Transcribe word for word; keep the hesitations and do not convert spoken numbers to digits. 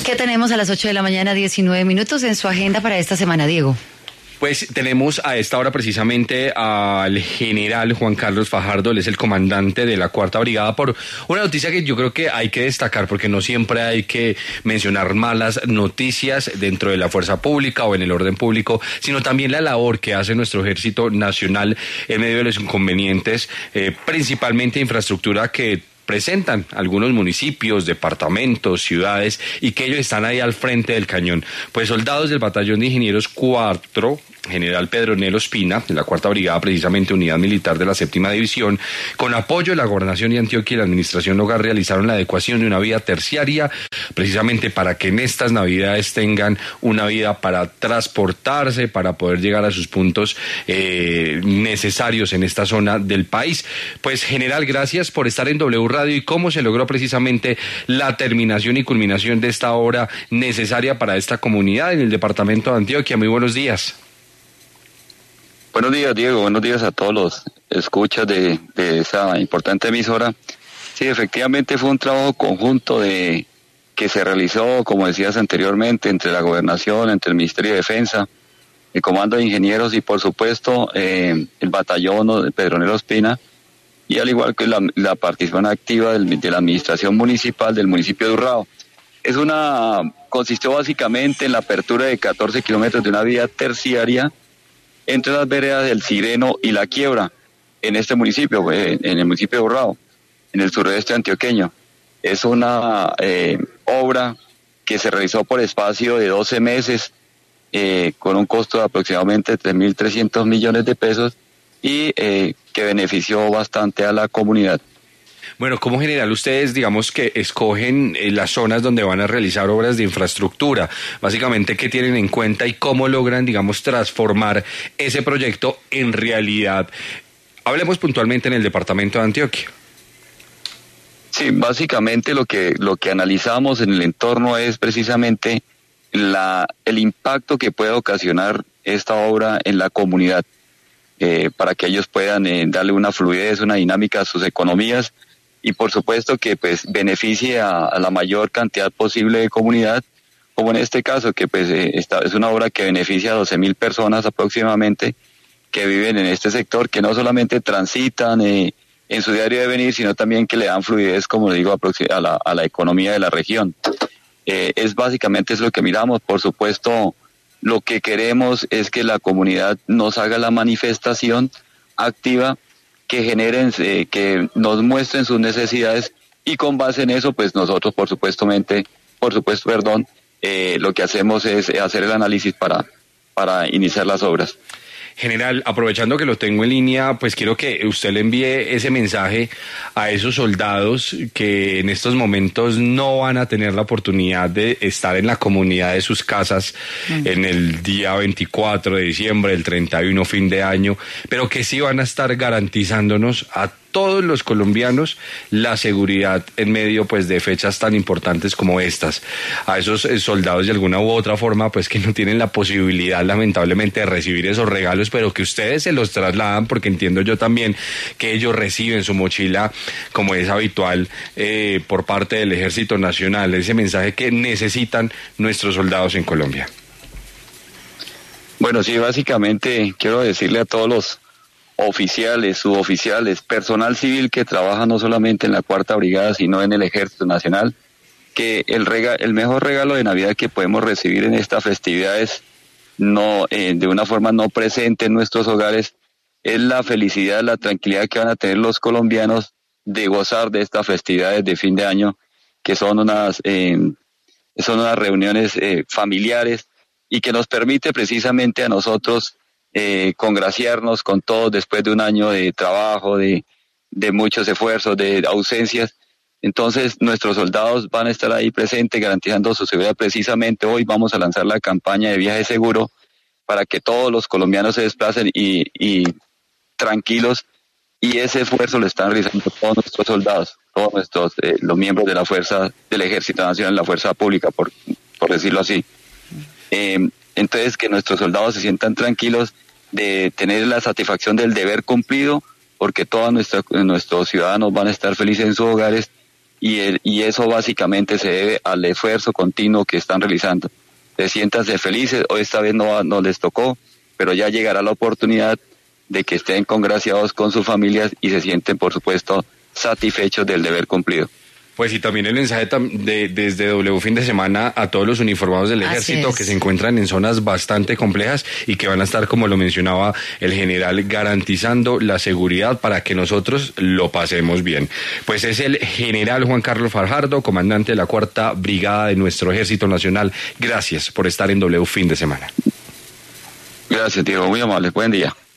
¿Qué tenemos a las ocho de la mañana, diecinueve minutos en su agenda para esta semana, Diego? Pues tenemos a esta hora precisamente al general Juan Carlos Fajardo, él es el comandante de la Cuarta Brigada, por una noticia que yo creo que hay que destacar, porque no siempre hay que mencionar malas noticias dentro de la fuerza pública o en el orden público, sino también la labor que hace nuestro Ejército Nacional en medio de los inconvenientes, eh, principalmente infraestructura que presentan algunos municipios, departamentos, ciudades, y que ellos están ahí al frente del cañón. Pues soldados del Batallón de Ingenieros cuatro, General Pedro Nelo Espina, de la Cuarta Brigada, precisamente unidad militar de la Séptima División, con apoyo de la Gobernación de Antioquia y la Administración Local, realizaron la adecuación de una vía terciaria, precisamente para que en estas Navidades tengan una vía para transportarse, para poder llegar a sus puntos eh, necesarios en esta zona del país. Pues, general, gracias por estar en W Radio. ¿Y cómo se logró precisamente la terminación y culminación de esta obra necesaria para esta comunidad en el departamento de Antioquia? Muy buenos días. Buenos días, Diego. Buenos días a todos los escuchas de, de esa importante emisora. Sí, efectivamente fue un trabajo conjunto de que se realizó, como decías anteriormente, entre la Gobernación, entre el Ministerio de Defensa, el Comando de Ingenieros y, por supuesto, eh, el Batallón de Pedro Nelo Espina, y al igual que la, la participación activa del, de la Administración Municipal del municipio de Urrao. Es una, consistió básicamente en la apertura de catorce kilómetros de una vía terciaria entre las veredas del Sireno y La Quiebra, en este municipio, en el municipio de Urrao, en el sureste antioqueño. Es una eh, obra que se realizó por espacio de doce meses, eh, con un costo de aproximadamente tres mil trescientos millones de pesos, y eh, que benefició bastante a la comunidad. Bueno, como general, ustedes digamos que escogen eh, las zonas donde van a realizar obras de infraestructura. Básicamente, ¿qué tienen en cuenta y cómo logran, digamos, transformar ese proyecto en realidad? Hablemos puntualmente en el departamento de Antioquia. Sí, básicamente lo que lo que analizamos en el entorno es precisamente la el impacto que puede ocasionar esta obra en la comunidad, eh, para que ellos puedan eh, darle una fluidez, una dinámica a sus economías, y por supuesto que pues beneficie a, a la mayor cantidad posible de comunidad, como en este caso, que pues eh, esta es una obra que beneficia a doce mil personas aproximadamente que viven en este sector, que no solamente transitan eh, en su diario de venir, sino también que le dan fluidez, como digo, a la, a la economía de la región. Eh, es básicamente es lo que miramos. Por supuesto, lo que queremos es que la comunidad nos haga la manifestación activa, que generen, eh, que nos muestren sus necesidades, y con base en eso, pues nosotros, por supuestamente, por supuesto, perdón, eh, lo que hacemos es hacer el análisis para, para iniciar las obras. General, aprovechando que lo tengo en línea, pues quiero que usted le envíe ese mensaje a esos soldados que en estos momentos no van a tener la oportunidad de estar en la comunidad de sus casas mm. en el día veinticuatro de diciembre, el treinta y uno, fin de año, pero que sí van a estar garantizándonos a todos los colombianos la seguridad en medio pues de fechas tan importantes como estas. A esos eh, soldados de alguna u otra forma pues que no tienen la posibilidad lamentablemente de recibir esos regalos, pero que ustedes se los trasladan, porque entiendo yo también que ellos reciben su mochila como es habitual eh, por parte del Ejército Nacional, ese mensaje que necesitan nuestros soldados en Colombia. Bueno, sí, básicamente quiero decirle a todos los oficiales, suboficiales, personal civil que trabaja no solamente en la Cuarta Brigada, sino en el Ejército Nacional, que el rega, el mejor regalo de Navidad que podemos recibir en esta festividad es no, eh, de una forma no presente en nuestros hogares, es la felicidad, la tranquilidad que van a tener los colombianos de gozar de estas festividades de fin de año, que son unas, eh, son unas reuniones eh, familiares, y que nos permite precisamente a nosotros Eh, congraciarnos con todos después de un año de trabajo, de, de muchos esfuerzos, de ausencias. Entonces nuestros soldados van a estar ahí presentes garantizando su seguridad. Precisamente hoy vamos a lanzar la campaña de viaje seguro para que todos los colombianos se desplacen y, y tranquilos, y ese esfuerzo lo están realizando todos nuestros soldados, todos nuestros eh, los miembros de la fuerza del Ejército Nacional, la fuerza pública, por, por decirlo así. Eh, Entonces, que nuestros soldados se sientan tranquilos de tener la satisfacción del deber cumplido, porque todos nuestros, nuestros ciudadanos van a estar felices en sus hogares, y, el, y eso básicamente se debe al esfuerzo continuo que están realizando. Se siéntanse felices, hoy esta vez no, no les tocó, pero ya llegará la oportunidad de que estén congraciados con sus familias y se sienten, por supuesto, satisfechos del deber cumplido. Pues y también el mensaje de, desde W Fin de Semana a todos los uniformados del ejército que se encuentran en zonas bastante complejas y que van a estar, como lo mencionaba el general, garantizando la seguridad para que nosotros lo pasemos bien. Pues es el general Juan Carlos Fajardo, comandante de la Cuarta Brigada de nuestro Ejército Nacional. Gracias por estar en W Fin de Semana. Gracias, Diego. Muy amable. Buen día.